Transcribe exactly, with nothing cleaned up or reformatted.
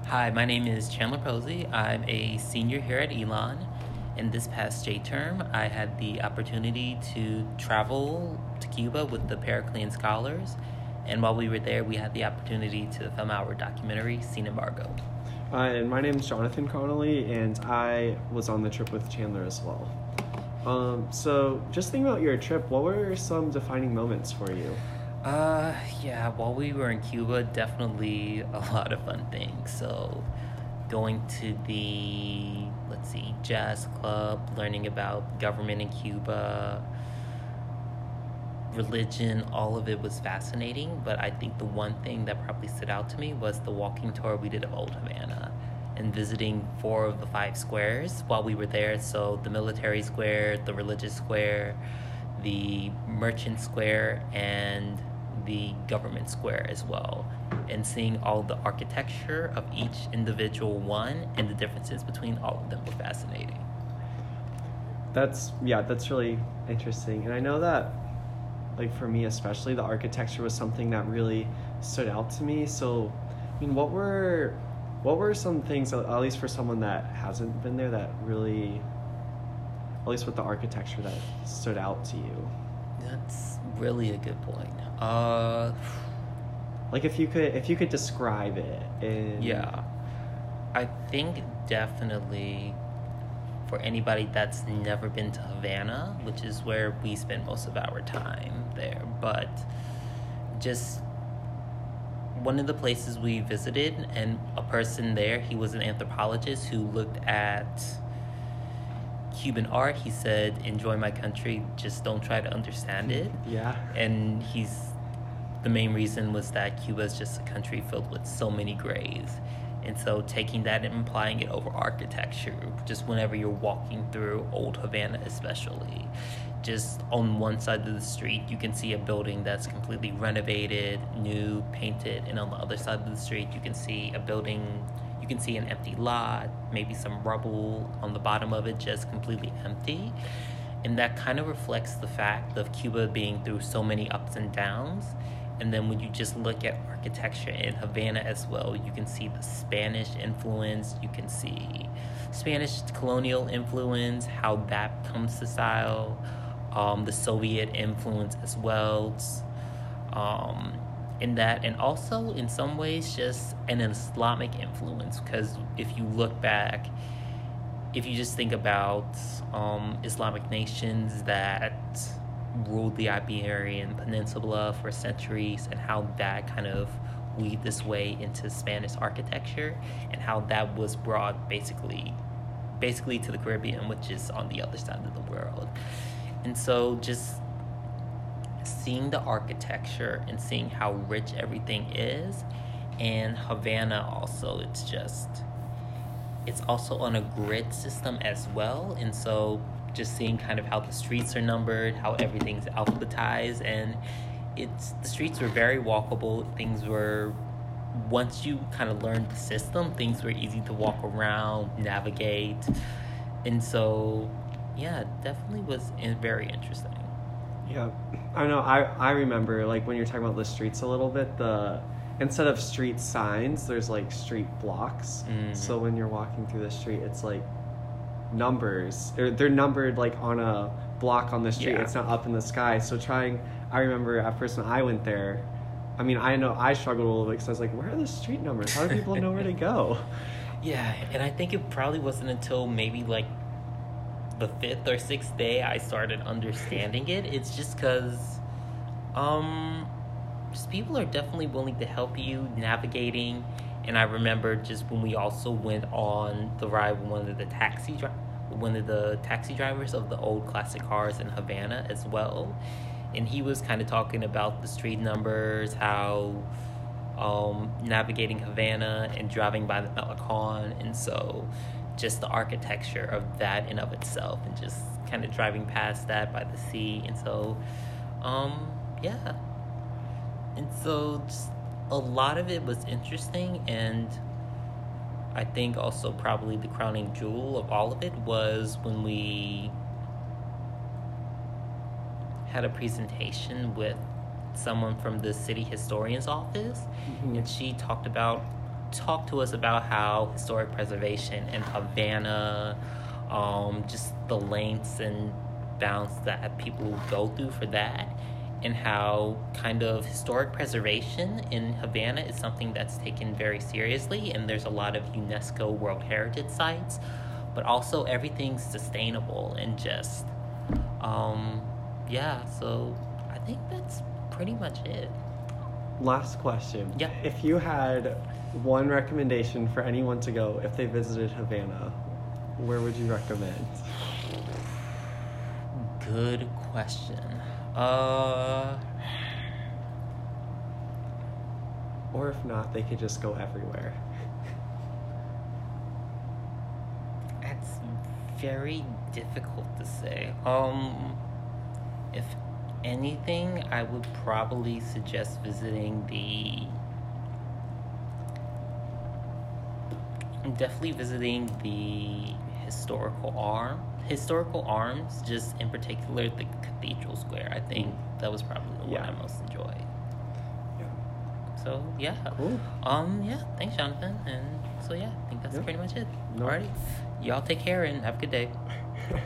Hi, my name is Chandler Posey. I'm a senior here at Elon. In this past J term, I had the opportunity to travel to Cuba with the Periclean Scholars, and while we were there, we had the opportunity to film our documentary, Sin Embargo. Uh, and my name is Jonathan Connolly, and I was on the trip with Chandler as well. Um, so, just thinking about your trip, what were some defining moments for you? Uh, yeah, while we were in Cuba, definitely a lot of fun things. So, going to the, let's see, jazz club, learning about government in Cuba, religion, all of it was fascinating. But I think the one thing that probably stood out to me was the walking tour we did of Old Havana and visiting four of the five squares while we were there. So, the military square, the religious square, the merchant square, and the government square as well, and seeing all the architecture of each individual one and the differences between all of them were fascinating. That's, yeah, that's really interesting. And I know that, like, for me especially, the architecture was something that really stood out to me. So, I mean, what were, what were some things, at least for someone that hasn't been there, that really, at least with the architecture, that stood out to you? That's really a good point. Uh, like if you could, if you could describe it in... Yeah, I think definitely for anybody that's never been to Havana, which is where we spend most of our time there, but just one of the places we visited, and a person there, he was an anthropologist who looked at Cuban art. He said, enjoy my country, just don't try to understand it. Yeah. And he's the main reason was that Cuba is just a country filled with so many grays. And so taking that and applying it over architecture, just whenever you're walking through Old Havana especially, just on one side of the street you can see a building that's completely renovated, new, painted, and on the other side of the street you can see a building, you can see an empty lot, maybe some rubble on the bottom of it, just completely empty. And that kind of reflects the fact of Cuba being through so many ups and downs. And then when you just look at architecture in Havana as well, you can see the Spanish influence, you can see Spanish colonial influence, how that comes to style, um, the Soviet influence as well. Um, in that, and also in some ways just an Islamic influence, because if you look back, if you just think about um, Islamic nations that ruled the Iberian Peninsula for centuries, and how that kind of weaved this way into Spanish architecture, and how that was brought basically basically to the Caribbean, which is on the other side of the world. And so just seeing the architecture and seeing how rich everything is. And Havana also, it's just, it's also on a grid system as well. And so just seeing kind of how the streets are numbered, how everything's alphabetized, and it's, the streets were very walkable. Things were, once you kind of learned the system, things were easy to walk around, navigate. And so, yeah, it definitely was very interesting. Yeah, I know. I, I remember, like, when you're talking about the streets a little bit, the instead of street signs, there's, like, street blocks. Mm-hmm. So when you're walking through the street, it's, like, numbers. They're, they're numbered, like, on a block on the street. Yeah. It's not up in the sky. So trying, I remember at first when I went there, I mean, I know I struggled a little bit because I was like, where are the street numbers? How do people know where to go? Yeah, and I think it probably wasn't until maybe, like, the fifth or sixth day I started understanding it. It's just because um just people are definitely willing to help you navigating. And I remember just when we also went on the ride with one of the taxi dri- one of the taxi drivers of the old classic cars in Havana as well, and he was kind of talking about the street numbers, how um navigating Havana and driving by the Malecon, and so just the architecture of that in of itself, and just kind of driving past that by the sea. And so um yeah and so just a lot of it was interesting. And I think also probably the crowning jewel of all of it was when we had a presentation with someone from the city historian's office, mm-hmm. and she talked about talk to us about how historic preservation in Havana, um, just the lengths and bounds that people go through for that, and how kind of historic preservation in Havana is something that's taken very seriously, and there's a lot of UNESCO World Heritage sites, but also everything's sustainable and just, um, yeah, so I think that's pretty much it. Last question. Yeah. If you had one recommendation for anyone to go if they visited Havana, where would you recommend? Good question. Uh, or if not, they could just go everywhere. That's very difficult to say. Um, if anything, I would probably suggest visiting the... Definitely visiting the historical arm. Historical arms, just in particular the Cathedral Square. I think that was probably the Yeah. one I most enjoyed. Yeah. So yeah. Cool. Um yeah, thanks Jonathan. And so yeah, I think that's Yeah. pretty much it. No. Alrighty. Y'all take care and have a good day.